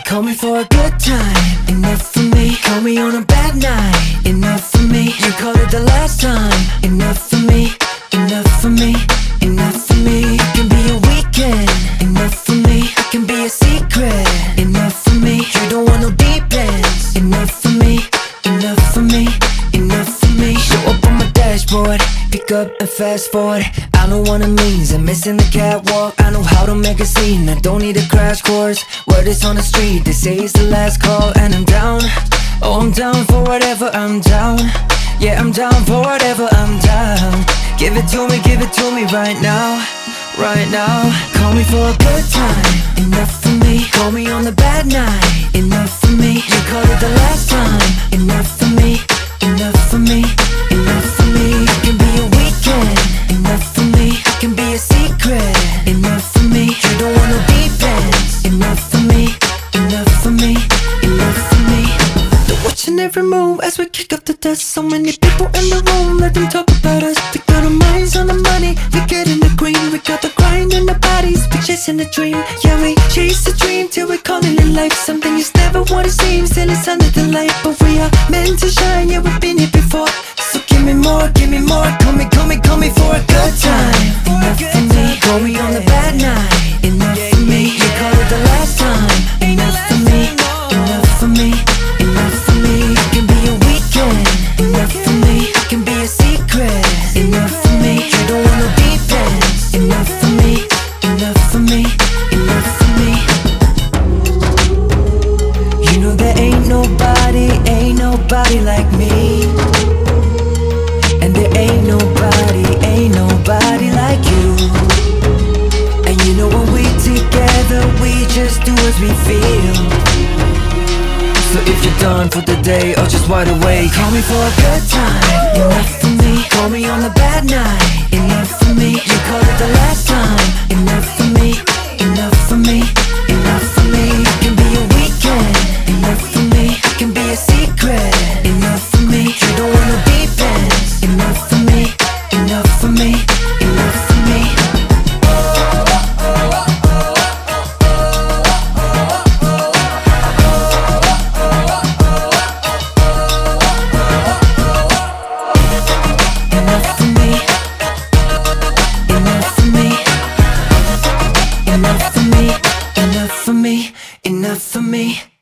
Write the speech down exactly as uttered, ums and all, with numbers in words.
Call me for a good time, enough for me. Call me on a bad night, enough for me. You call it the last time, enough for me. Enough for me, enough for me. It can be a weekend, enough for me. It can be a secret, enough for me. You don't want no deep ends, enough for me. Enough for me, enough for me. Show up on my dashboard, pick up and fast forward. I know what it means, I'm missing the catwalk. I know how to make a scene, I don't need a crash course. Word is on the street, they say it's the last call. And I'm down, oh I'm down for whatever, I'm down. Yeah, I'm down for whatever, I'm down. Give it to me, give it to me right now, right now. Call me for a good time, enough for me. Call me on the bad night, enough for me. You call it the last time, enough for me. Enough for me, enough for me. It can be a weekend, enough for me. It can be a secret, enough for me. You don't want no deep ends, enough for me. Enough for me, enough for me. They're watching every move as we kick up the dust. So many people in the room, let them talk about us. We got our minds on the money, we get in the green. We got the grind in the bodies, we chasing the dream. Yeah, we chase the dream till we're calling it life. Something is never what it seems till it's under the light. But we are meant to shine, yeah, we've been here before. So give me more, give me more. Call me, call me, call me for a good time. Enough for me, call me on the bad night. Enough for me, you call it the last time. Enough for me, enough for me, enough for me. It can be a weekend, enough for me. It can be a secret, enough for me. You don't want no deep ends, enough for me. Enough for me, enough for me. You know there ain't nobody, ain't nobody like me. And there ain't nobody, ain't nobody like you. And you know when we together, we just do as we feel. So if you're done for the day or just wide awake, call me for a good time, enough for me. Call me on the bad night, enough for me. You call it the last time, enough for me. Enough for me, enough for me. It can be a weekend, enough for me. It can be a secret, enough for me. You don't want no deep ends, enough for me. Enough for me, enough for me. Enough for me, enough for me. Enough for me, enough for me, enough for me.